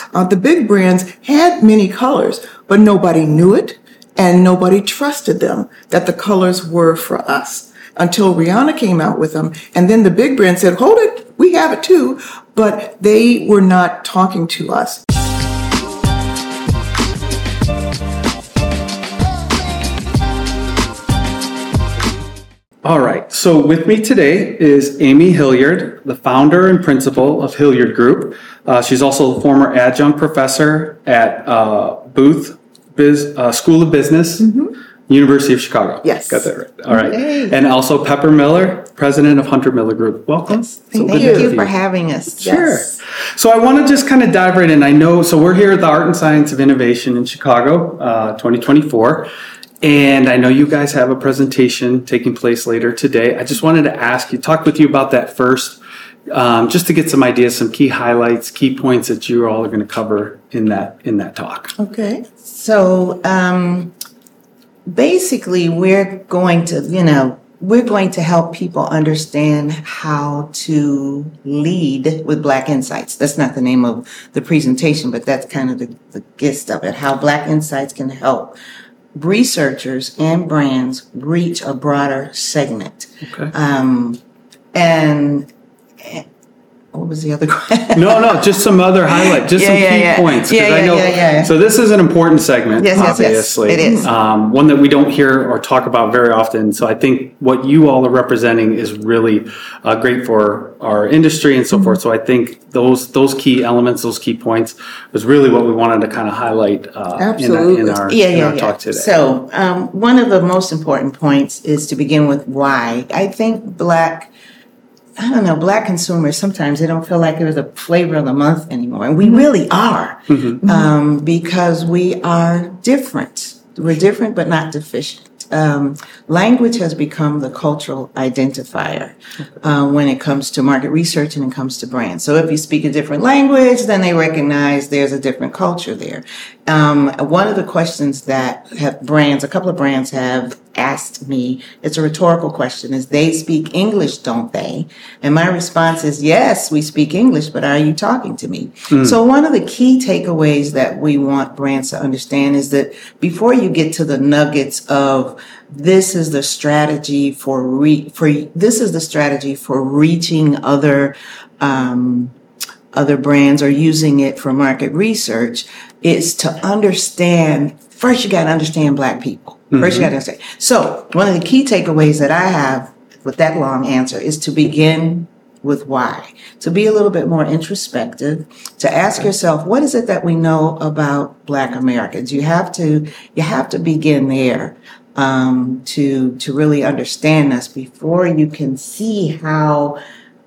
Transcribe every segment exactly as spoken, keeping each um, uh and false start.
Uh, the big brands had many colors, but nobody knew it and nobody trusted them that the colors were for us until Rihanna came out with them. And then the big brand said, hold it, we have it too. But they were not talking to us. All right, so with me today is Amy Hilliard, the founder and principal of Hilliard Group. Uh, she's also a former adjunct professor at uh, Booth Biz, uh, School of Business, mm-hmm. University of Chicago. Yes. Got that right. All right. Hey. And also Pepper Miller, president of Hunter Miller Group. Welcome. Yes. Thank, Thank you, you for having us. Sure. Yes. So I want to just kind of dive right in. I know, so we're here at the Art and Science of Innovation in Chicago, uh, twenty twenty-four. And I know you guys have a presentation taking place later today. I just wanted to ask you, talk with you about that first, um, just to get some ideas, some key highlights, key points that you all are going to cover in that in that talk. Okay. So um, basically, we're going to, you know, we're going to help people understand how to lead with Black Insights. That's not the name of the presentation, but that's kind of the, the gist of it, how Black Insights can help researchers and brands reach a broader segment. Okay. Um, and, and what was the other question? No, no, just some other highlight, just yeah, some yeah, key yeah. points. Yeah, I yeah, know, yeah, yeah. So this is an important segment, yes, yes, obviously. Yes, it is. Um, one that we don't hear or talk about very often. So I think what you all are representing is really uh, great for our industry and so mm-hmm. forth. So I think those those key elements, those key points was really what we wanted to kind of highlight uh, Absolutely. in, our, in our, yeah, in yeah, our yeah. talk today. So um, one of the most important points is to begin with why. I think Black I don't know, Black consumers, sometimes they don't feel like they're the flavor of the month anymore. And we really are, mm-hmm. um, because we are different. We're different, but not deficient. Um, language has become the cultural identifier uh, when it comes to market research and it comes to brands. So if you speak a different language, then they recognize there's a different culture there. Um, one of the questions that have brands, a couple of brands have asked me, it's a rhetorical question, is they speak English, don't they? And my response is, yes, we speak English, but are you talking to me? Mm. So one of the key takeaways that we want brands to understand is that before you get to the nuggets of this is the strategy for re- for this is the strategy for reaching other um, other brands or using it for market research, is to understand. First, you got to understand Black people. First, mm-hmm. you got to understand. So, one of the key takeaways that I have with that long answer is to begin with why. To be a little bit more introspective, to ask yourself, what is it that we know about Black Americans? You have to, you have to begin there. Um, to to really understand us before you can see how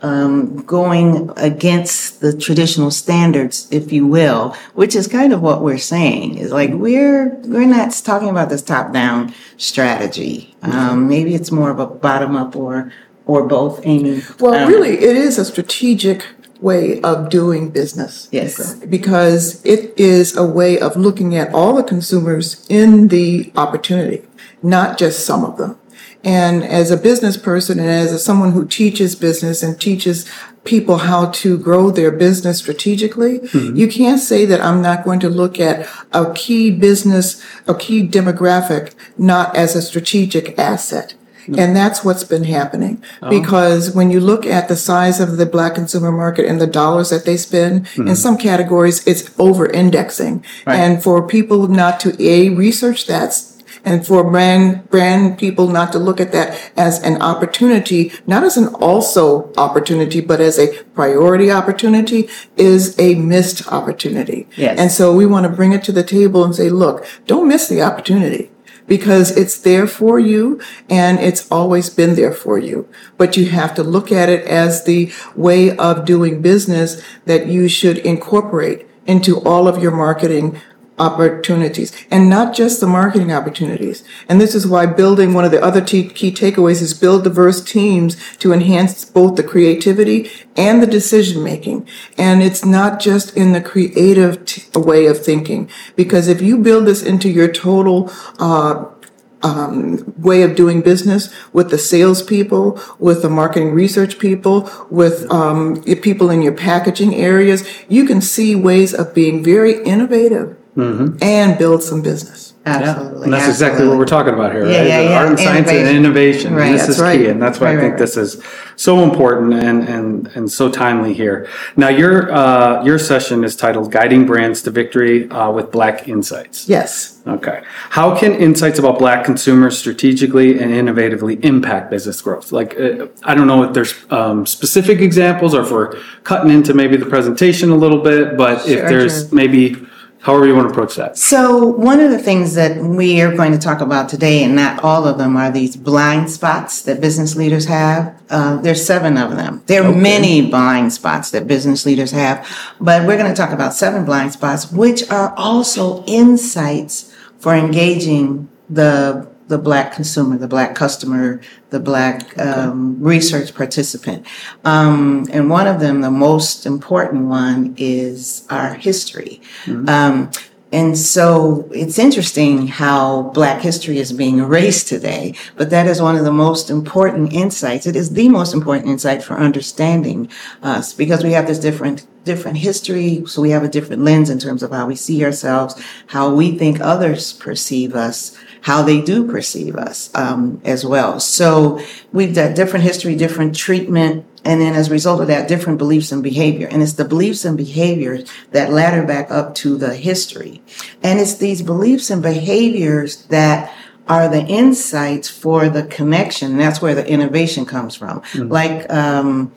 um, going against the traditional standards, if you will, which is kind of what we're saying, is like we're we're not talking about this top-down strategy. Um, maybe it's more of a bottom-up or or both, Amy. Well, um, really, it is a strategic way of doing business. Yes. Because it is a way of looking at all the consumers in the opportunity, not just some of them. And as a business person and as a, someone who teaches business and teaches people how to grow their business strategically, mm-hmm. you can't say that I'm not going to look at a key business, a key demographic, not as a strategic asset. And that's what's been happening. Oh. Because when you look at the size of the Black consumer market and the dollars that they spend, mm-hmm. in some categories, it's over-indexing. Right. And for people not to, A, research that, and for brand brand people not to look at that as an opportunity, not as an also opportunity, but as a priority opportunity, is a missed opportunity. Yes. And so we want to bring it to the table and say, look, don't miss the opportunity. Because it's there for you and it's always been there for you. But you have to look at it as the way of doing business that you should incorporate into all of your marketing opportunities, and not just the marketing opportunities. And this is why building, one of the other t- key takeaways is build diverse teams to enhance both the creativity and the decision making. And it's not just in the creative t- way of thinking, because if you build this into your total uh um, way of doing business with the salespeople, with the marketing research people, with um, people in your packaging areas. You can see ways of being very innovative mm-hmm. and build some business. Absolutely. Yeah. And that's absolutely. exactly what we're talking about here, yeah, right? Yeah, yeah. Art and science innovation. and innovation. Right. And this That's is right. key. And that's why right, I think right, this is so important and, and, and so timely here. Now, your uh, your session is titled Guiding Brands to Victory uh, with Black Insights. Yes. Okay. How can insights about Black consumers strategically and innovatively impact business growth? Like, uh, I don't know if there's um, specific examples or if we're cutting into maybe the presentation a little bit, but Sure, if there's sure. maybe... However you want to approach that. So one of the things that we are going to talk about today, and not all of them, are these blind spots that business leaders have. Uh, there's seven of them. There are Okay. many blind spots that business leaders have, but we're going to talk about seven blind spots, which are also insights for engaging the the Black consumer, the Black customer, the Black um, okay. research participant. Um, and one of them, the most important one, is our history. Mm-hmm. Um, and so it's interesting how Black history is being erased today, but that is one of the most important insights. It is the most important insight for understanding us, because we have this different different history, so we have a different lens in terms of how we see ourselves, how we think others perceive us, how they do perceive us um, as well. So we've got different history, different treatment, and then as a result of that, different beliefs and behavior. And it's the beliefs and behaviors that ladder back up to the history. And it's these beliefs and behaviors that are the insights for the connection. And that's where the innovation comes from. Mm-hmm. Like um,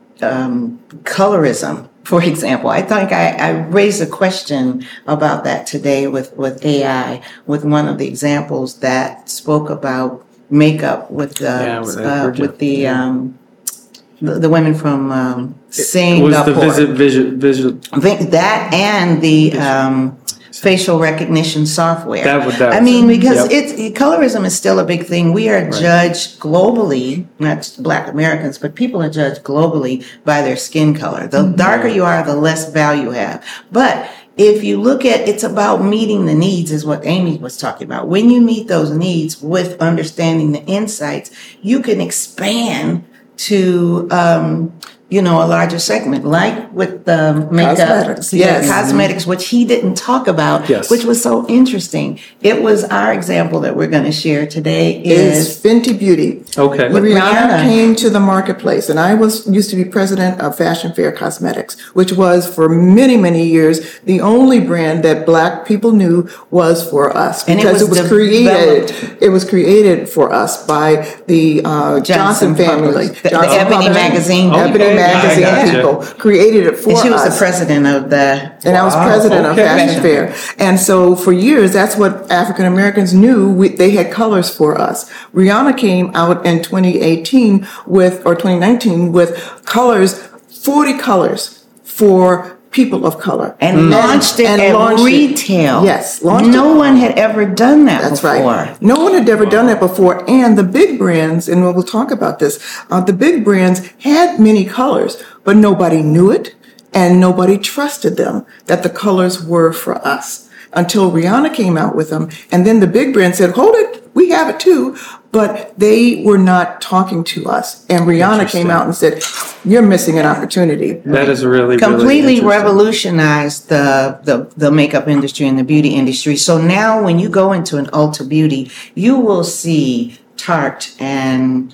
um, colorism. For example, I think I, I raised a question about that today with, with A I, with one of the examples that spoke about makeup with the yeah, uh, with the, yeah. um, the the women from um, Singapore. It was the visit, vision, vision. That and the um, facial recognition software. That would, that I mean, because yep. it's colorism is still a big thing. We are right. judged globally, not just Black Americans, but people are judged globally by their skin color. The mm-hmm. darker you are, the less value you have. But if you look at, it's about meeting the needs, is what Amy was talking about. When you meet those needs with understanding the insights, you can expand to, um, you know, a larger segment, like with the makeup, cosmetics, yes. cosmetics, which he didn't talk about, yes. which was so interesting. It was our example that we're going to share today is, is Fenty Beauty. Okay. When Rihanna, Rihanna came to the marketplace, and I was used to be president of Fashion Fair Cosmetics, which was for many, many years the only brand that Black people knew was for us, because and it was, it was created. It was created for us by the uh, Johnson, Johnson family, the, Johnson the Ebony magazine. Okay. Ebony magazine gotcha. people created it for us. And she was us. the president of the... And wow. I was president okay. of Fashion Fair. And so for years, that's what African Americans knew. We, they had colors for us. Rihanna came out in twenty eighteen with, or twenty nineteen, with colors, forty colors for people of color. And mm. launched it and at launched retail. It. Yes. Launched no it. one had ever done that That's before. right. No one had ever wow. done that before. And the big brands, and we'll talk about this, uh, the big brands had many colors, but nobody knew it and nobody trusted them that the colors were for us until Rihanna came out with them. And then the big brand said, hold it, we have it too. But they were not talking to us. And Rihanna came out and said, you're missing an opportunity. That is really, completely really revolutionized the, the, the makeup industry and the beauty industry. So now when you go into an Ulta Beauty, you will see Tarte and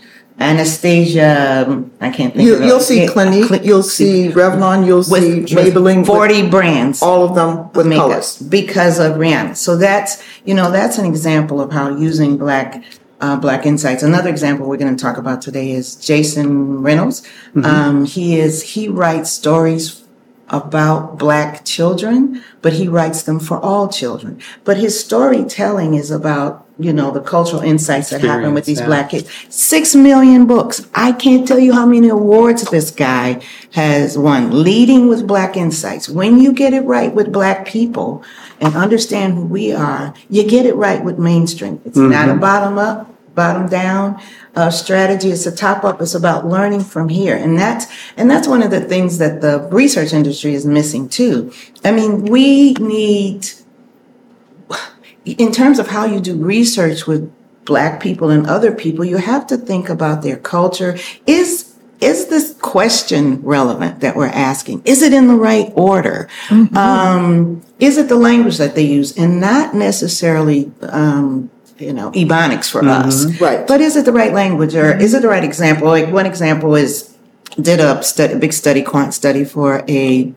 Anastasia, I can't think you, of it. You'll see Clinique, Cl- you'll see Revlon, you'll with, see Maybelline. forty brands. All of them with makeup colors. Because of Rihanna. So that's, you know, that's an example of how using Black Uh, Black Insights. Another example we're going to talk about today is Jason Reynolds. Mm-hmm. Um, he is, he writes stories about Black children, but he writes them for all children. But his storytelling is about, you know, the cultural insights that Experience, happen with these yeah. Black kids. Six million books. I can't tell you how many awards this guy has won. Leading with Black Insights. When you get it right with Black people and understand who we are, you get it right with mainstream. It's mm-hmm. not a bottom up, bottom down uh, strategy. It's a top up. It's about learning from here. And that's, and that's one of the things that the research industry is missing too. I mean, we need, in terms of how you do research with Black people and other people, you have to think about their culture. Is Is this question relevant that we're asking? Is it in the right order? Mm-hmm. Um, is it the language that they use? And not necessarily, um, you know, Ebonics for mm-hmm. us. Right. But is it the right language, or is it the right example? Like one example is, did a, study, a big study, quant study for a,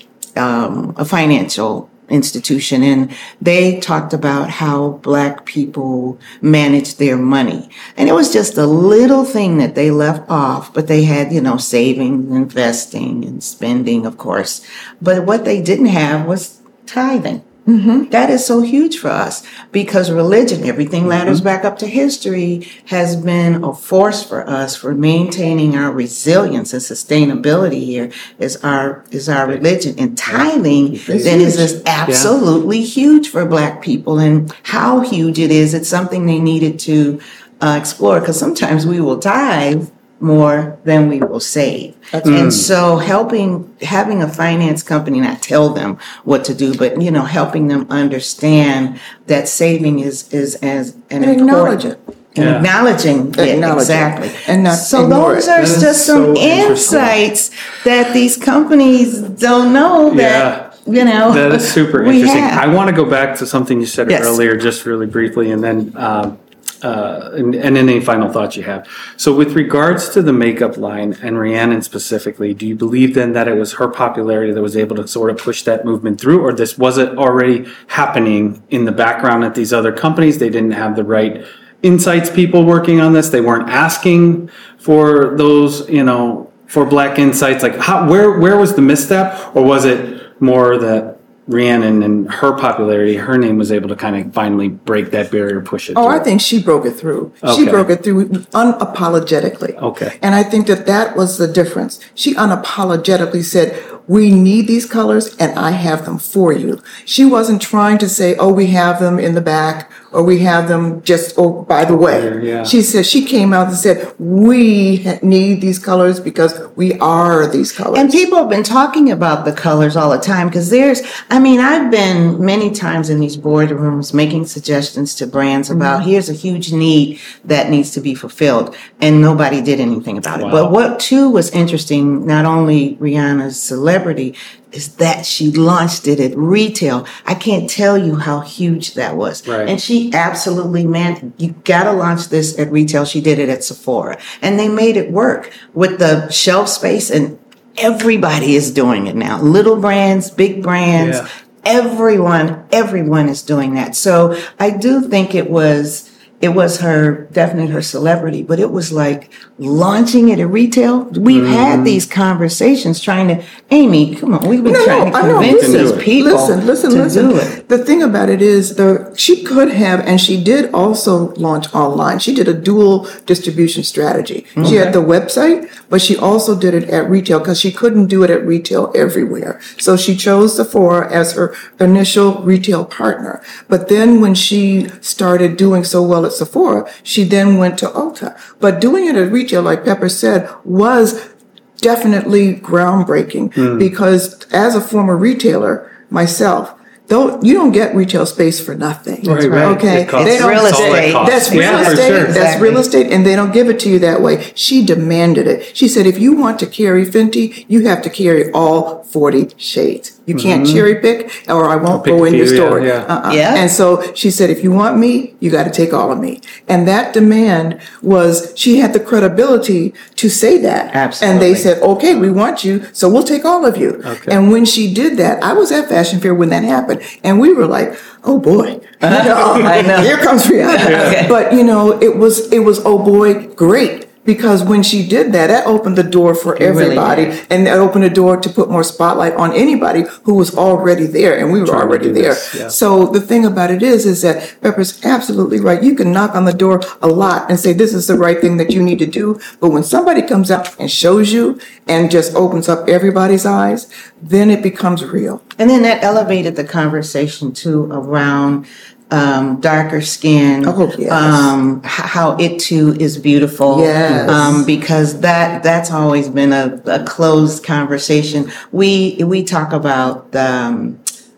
um, a financial institution, and they talked about how Black people manage their money. And it was just a little thing that they left off, but they had, you know, saving, investing, and spending, of course. But what they didn't have was tithing. Mm-hmm. That is so huge for us, because religion, everything ladders mm-hmm. back up to history, has been a force for us for maintaining our resilience and sustainability here is our is our religion. And tithing then is just absolutely yeah. huge for Black people. And how huge it is, it's something they needed to uh, explore, because sometimes we will tithe more than we will save. That's and mm. so helping, having a finance company not tell them what to do, but, you know, helping them understand that saving is, is as an and acknowledge it. And yeah. acknowledging it, acknowledge exactly. It. And not so those are just some so insights that these companies don't know that, yeah. you know. That is super interesting. Have. I want to go back to something you said yes. earlier, just really briefly, and then, um, Uh, and, and any final thoughts you have. So with regards to the makeup line and Rhiannon specifically, do you believe then that it was her popularity that was able to sort of push that movement through, or this was it already happening in the background at these other companies? They didn't have the right insights people working on this. They weren't asking for those, you know, for Black insights. Like how, where, where was the misstep, or was it more that Rhiannon and her popularity, her name was able to kind of finally break that barrier, push it Oh, through? I think she broke it through. Okay. She broke it through unapologetically. Okay. And I think that that was the difference. She unapologetically said, we need these colors and I have them for you. She wasn't trying to say, oh, we have them in the back, or we have them just, oh, by the way. Yeah. She said, she came out and said, we need these colors because we are these colors. And people have been talking about the colors all the time, because there's, I mean, I've been many times in these boardrooms making suggestions to brands about mm-hmm. here's a huge need that needs to be fulfilled, and nobody did anything about wow. it. But what too was interesting, not only Rihanna's celebrity, is that she launched it at retail. I can't tell you how huge that was. Right. And she absolutely, man, you gotta launch this at retail. She did it at Sephora, and they made it work with the shelf space, and everybody is doing it now. Little brands, big brands, yeah. everyone, everyone is doing that. So I do think it was, it was her, definitely her celebrity, but it was like launching it at retail. We've mm-hmm. had these conversations trying to, Amy, come on, we've been no, trying no, to convince listen, these people listen, listen, to listen. do it. The thing about it is, the she could have, and she did also launch online. She did a dual distribution strategy. Mm-hmm. She had the website, but she also did it at retail because she couldn't do it at retail everywhere. So she chose Sephora as her initial retail partner. But then when she started doing so well at Sephora, she then went to Ulta. But doing it at retail, like Pepper said, was definitely groundbreaking mm. because as a former retailer myself, though you don't get retail space for nothing. Right, right. Okay. It costs, they don't, real estate. That's real yeah, estate. sure. That's exactly. real estate, and they don't give it to you that way. She demanded it. She said, if you want to carry Fenty, you have to carry all forty shades. You can't mm-hmm. cherry pick, or I won't go in your store. Yeah, yeah. Uh-uh. yeah. And so she said, if you want me, you got to take all of me. And that demand was, she had the credibility to say that. Absolutely. And they said, okay, we want you, so we'll take all of you. Okay. And when she did that, I was at Fashion Fair when that happened, and we were like, oh boy, you know, I know. here comes Rihanna. Okay. But you know, it was it was oh boy, great. Because when she did that, that opened the door for everybody, really and that opened the door to put more spotlight on anybody who was already there, and we were Trying already there. This, yeah. So the thing about it is, is that Pepper's absolutely right. You can knock on the door a lot and say, this is the right thing that you need to do. But when somebody comes out and shows you and just opens up everybody's eyes, then it becomes real. And then that elevated the conversation too around um, darker skin, Oh, yes. um, h- how it too is beautiful. Yes. Um, because that, that's always been a, a closed conversation. We, we talk about, um,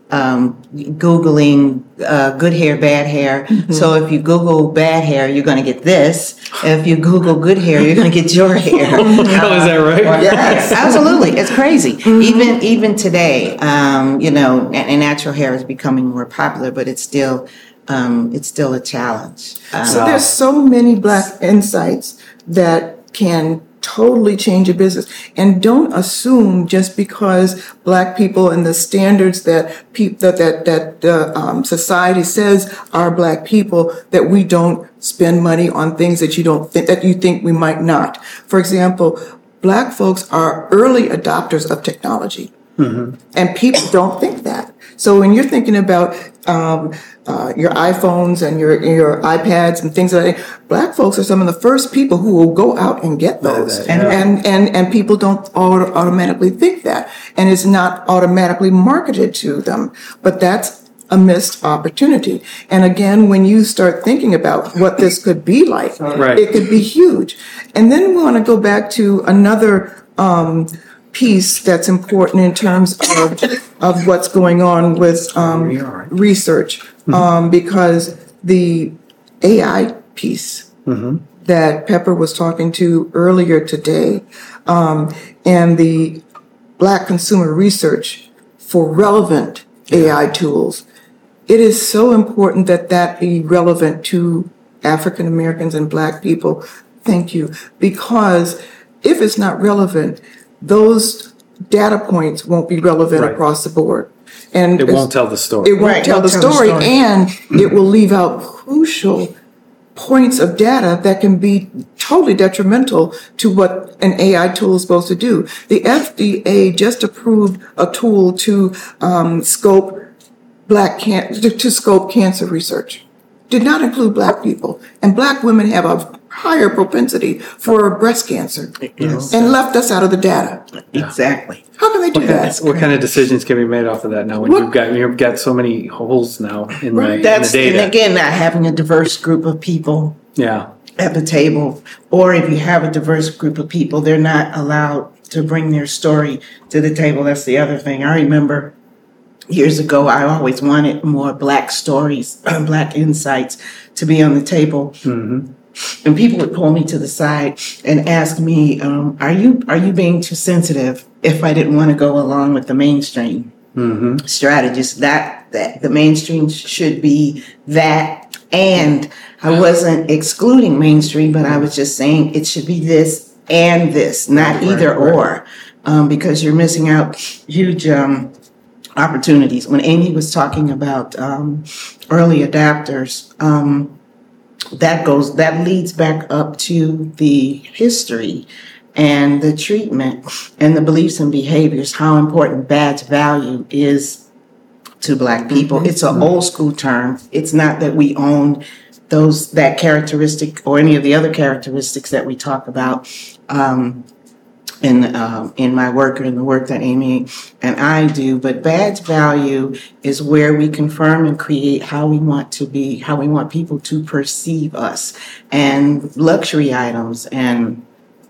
um, Googling uh, good hair, bad hair. Mm-hmm. So if you Google bad hair, you're going to get this. If you Google good hair, you're going to get your hair. Oh, is that right? Yes, absolutely. It's crazy. Mm-hmm. Even even today, um, you know, and, and natural hair is becoming more popular, but it's still um, it's still a challenge. Um, so there's so many Black insights that can totally change a business. And don't assume just because Black people and the standards that pe- that that that uh, um, society says are Black people, that we don't spend money on things that you don't think that you think we might not. For example, Black folks are early adopters of technology, mm-hmm. and people don't think that. So when you're thinking about um, uh, your iPhones and your your iPads and things like that, Black folks are some of the first people who will go out and get those. Yeah. And, and, and, and people don't auto- automatically think that. And it's not automatically marketed to them. But that's a missed opportunity. And again, when you start thinking about what this could be like, right. it could be huge. And then we want to go back to another um, piece that's important in terms of of what's going on with um, research, um, because the A I piece mm-hmm. that Pepper was talking to earlier today, um, and the Black consumer research for relevant A I tools, it is so important that that be relevant to African Americans and Black people. Thank you. Because if it's not relevant, those data points won't be relevant right. across the board. And it won't tell the story. It won't right, tell, the, tell story, the story, and it will leave out crucial points of data that can be totally detrimental to what an A I tool is supposed to do. The F D A just approved a tool to um, scope black can- to, to scope cancer research. Did not include Black people, and Black women have a higher propensity for breast cancer, yes. and left us out of the data. Exactly. How can they do What, that? kind of, what kind of decisions can be made off of that now when What? you've got you've got so many holes now in, Right. the, in That's the data? and again not having a diverse group of people Yeah. at the table, or if you have a diverse group of people, they're not allowed to bring their story to the table. That's the other thing. I remember years ago, I always wanted more Black stories, Black insights to be on the table. Mm-hmm. And people would pull me to the side and ask me, um, are you are you being too sensitive if I didn't want to go along with the mainstream mm-hmm. strategies? That, that the mainstream should be that. And I wasn't excluding mainstream, but I was just saying it should be this and this, not right, either right. or, um, because you're missing out huge um, opportunities. When Amy was talking about um, early adapters, um, that goes that leads back up to the history and the treatment and the beliefs and behaviors, how important badge value is to Black people. Mm-hmm. It's an mm-hmm. old school term. It's not that we own those that characteristic or any of the other characteristics that we talk about um, in um, in my work or in the work that Amy and I do. But badge value is where we confirm and create how we want to be, how we want people to perceive us, and luxury items and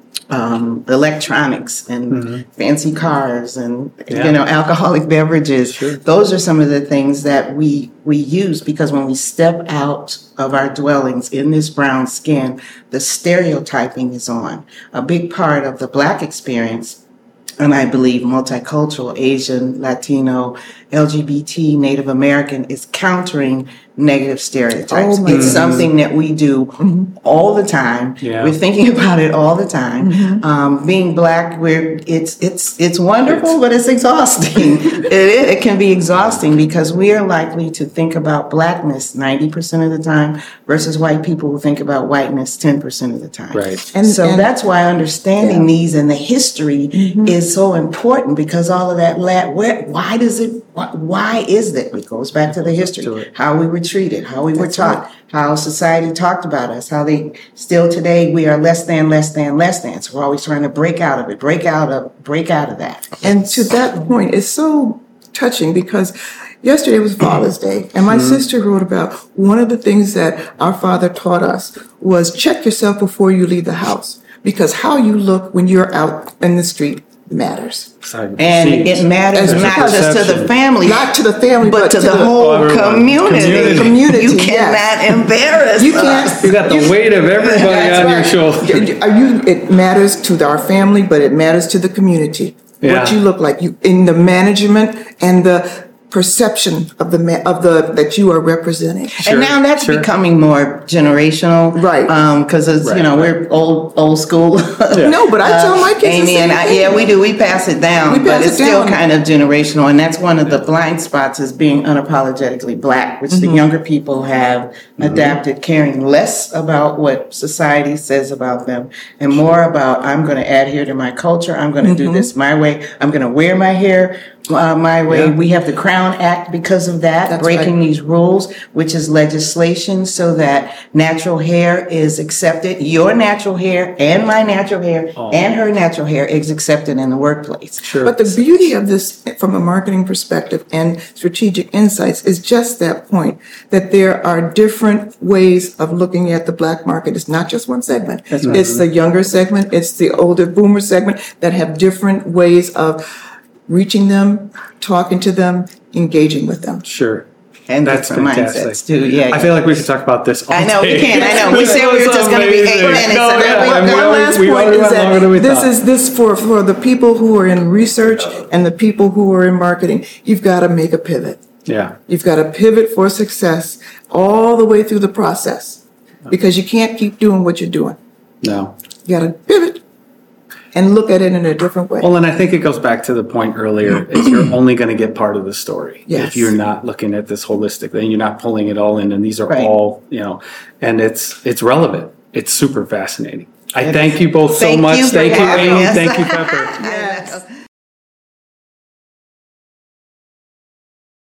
um, electronics and mm-hmm. fancy cars and yeah. you know alcoholic beverages. Sure. Those are some of the things that we we use, because when we step out of our dwellings in this brown skin, the stereotyping is on. A big part of the Black experience, and I believe multicultural, Asian, Latino, L G B T, Native American, is countering negative stereotypes. Oh, it's mm-hmm. something that we do mm-hmm. all the time. Yeah. We're thinking about it all the time. Mm-hmm. Um, being Black, we're it's it's it's wonderful, it's, but it's exhausting. it, it can be exhausting because we are likely to think about Blackness ninety percent of the time versus white people who think about whiteness ten percent of the time. Right. And so and, that's why understanding yeah. these and the history mm-hmm. is so important, because all of that, where, why does it, why, why is that? It goes back to the history, how we were treated, how we were taught, right. how society talked about us, how they still today we are less than, less than, less than. So we're always trying to break out of it, break out of, break out of that. And to that point, it's so touching because yesterday was Father's Day, and my mm-hmm. sister wrote about one of the things that our father taught us was check yourself before you leave the house, because how you look when you're out in the street matters. And it matters As not just to the perception. family, Not to the family, but, to, the, whole everyone. community. Community. Community, You yes. cannot embarrass You us. can't. You got the weight of everybody That's on your right. shoulder. Are you? It matters to our family, but it matters to the community. Yeah. What you look like, you in the management and the perception of the ma- of the that you are representing. Sure, And now that's sure. becoming more generational, Right. Because it's Right, you know right. we're old old school. Yeah. No, but I tell my kids the Amy same and I, thing. yeah, we do. We pass it down, We but pass it's it still down. kind of generational, and that's one of the blind spots is being unapologetically black, which Mm-hmm. the younger people have adapted, caring less about what society says about them and more about I'm going to adhere to my culture. I'm going to Mm-hmm. do this my way. I'm going to wear my hair uh, my way. Yeah. We have the Crown Act because of that, That's breaking right. these rules, which is legislation so that natural hair is accepted. Your natural hair and my natural hair and her natural hair is accepted in the workplace. Sure. But the beauty of this, from a marketing perspective and strategic insights, is just that point that there are different ways of looking at the black market. It's not just one segment. It's the younger segment, it's the older boomer segment that have different ways of reaching them, talking to them, engaging with them. Sure. And That's different fantastic. mindsets too. Yeah. I feel like we could talk about this all I know, we day. can, I know. We said we were This just was gonna be eight amazing. minutes, No, and then yeah, we- and we One already- last we point already is went longer than we that this thought. is this for, for the people who are in research and the people who are in marketing. You've got to make a pivot. Yeah. You've got to pivot for success all the way through the process because you can't keep doing what you're doing. No. You got to pivot and look at it in a different way. Well, and I think it goes back to the point earlier, is you're only going to get part of the story. Yes. If you're not looking at this holistically and you're not pulling it all in, and these are Right. all, you know, and it's, it's relevant. It's super fascinating. I thank you both so Thank much. you for Thank you, having Amy. us. Thank you, Pepper. Yes.